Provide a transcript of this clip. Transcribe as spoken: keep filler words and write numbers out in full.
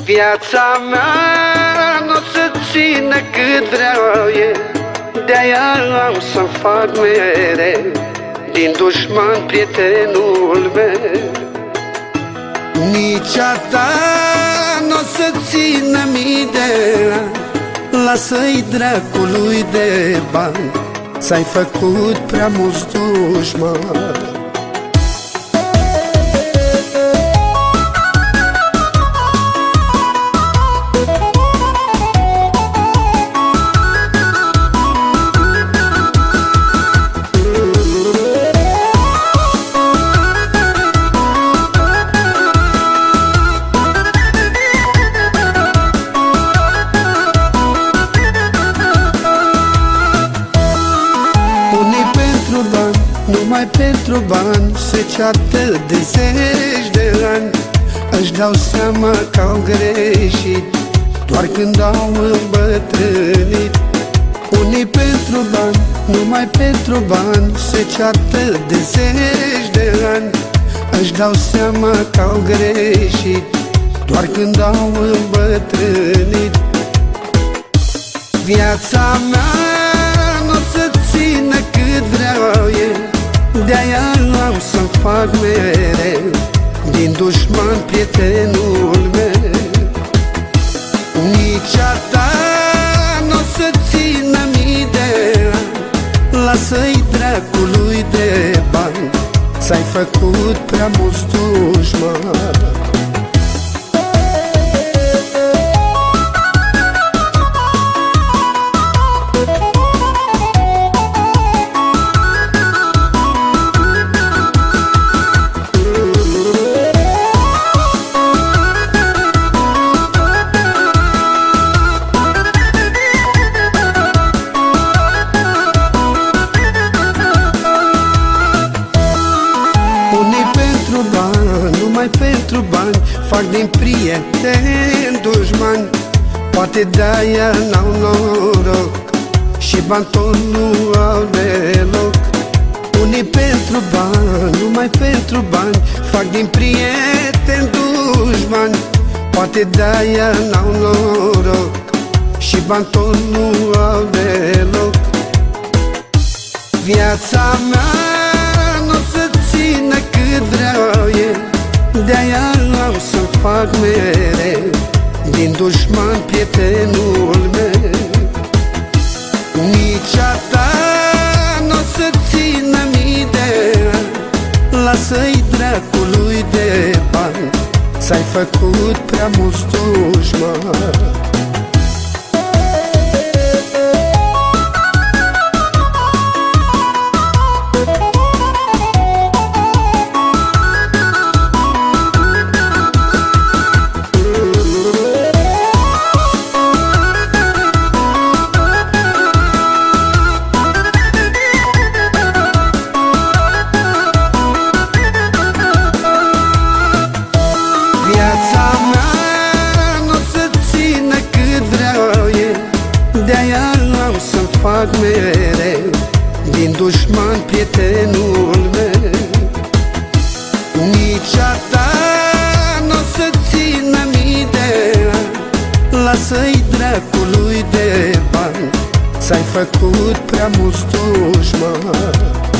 Viața mea n-o să țină cât vreau eu, de-aia am să-mi fac mereu din dușman prietenul meu. Nici a ta n-o să țină mii de ani, lasă-i dracului de bani, ți-ai făcut prea mulți dușmani. Numai pentru bani se ceartă de zeci de ani, își dau seama că au greșit doar când au îmbătrânit. Unii pentru bani, numai pentru bani se ceartă de zeci de ani, își dau seama că au greșit doar când au îmbătrânit. Viața mea n-o să țină cât vreau eu, de-aia am să-mi fac mereu din dușman prietenul meu. Nici a ta n-o să țină mii de ani, lasă-i dracului de bani, ți-ai făcut prea mulți dușmani. Numai pentru bani fac din prieteni dușmani, poate de-aia n-au noroc și bani tot nu au deloc. Unii pentru bani, numai pentru bani fac din prieteni dușmani, poate de-aia n-au noroc și bani tot nu au deloc. Viața mea n-o să țină cât vreau eu, de-aia am să-mi fac mereu din dușman prietenul meu. Nici a ta n-o să țină mii de ani, lasă-i dracului de bani, ți-ai făcut prea mulți dușmani. De-aia am să-mi fac mereu din dușman prietenul meu. Nici a ta n-o să țină mii de ani, lasă-i dracului de bani, ți-ai făcut prea mulți dușmani.